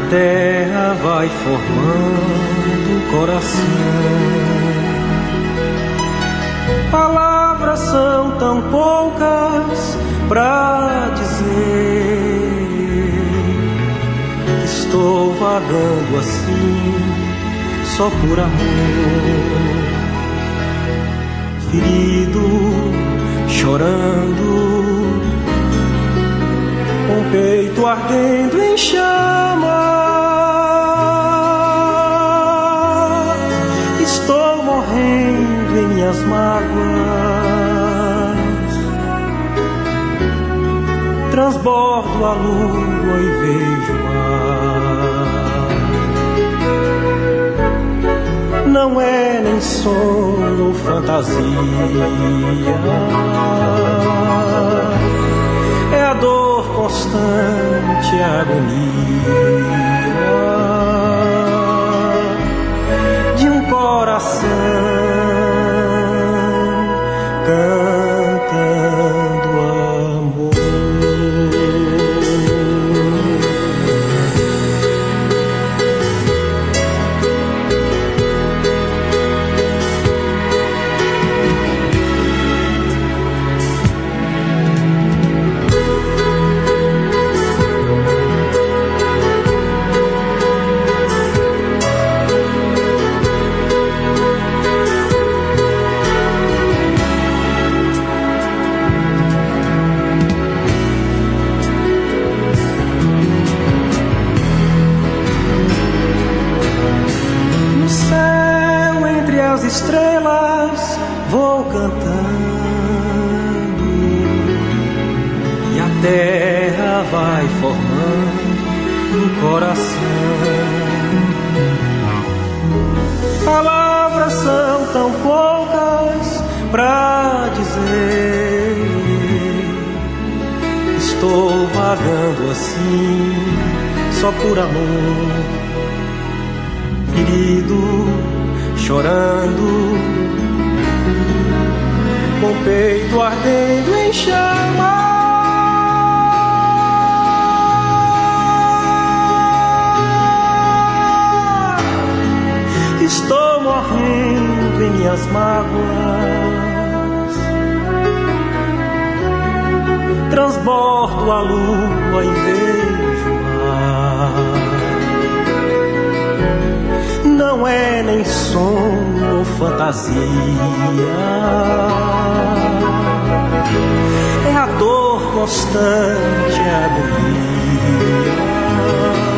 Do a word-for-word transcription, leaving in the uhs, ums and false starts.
terra vai formando o coração. Palavras são tão poucas pra dizer que estou vagando assim só por amor. Ferido, chorando, com o peito ardendo em chama. Estou morrendo em minhas mágoas. Transbordo a lua e vejo o mar. Não é nem sonho ou fantasia, é a dor constante, a agonia de um coração cantando amor. Estrelas vou cantando e a terra vai formando um coração. Palavras são tão poucas pra dizer estou vagando assim só por amor. Querido, chorando, com o peito ardendo em chama. Estou morrendo em minhas mágoas. Transbordo a lua e vejo o mar. Não é nem sonho ou fantasia, é a dor constante, a agonia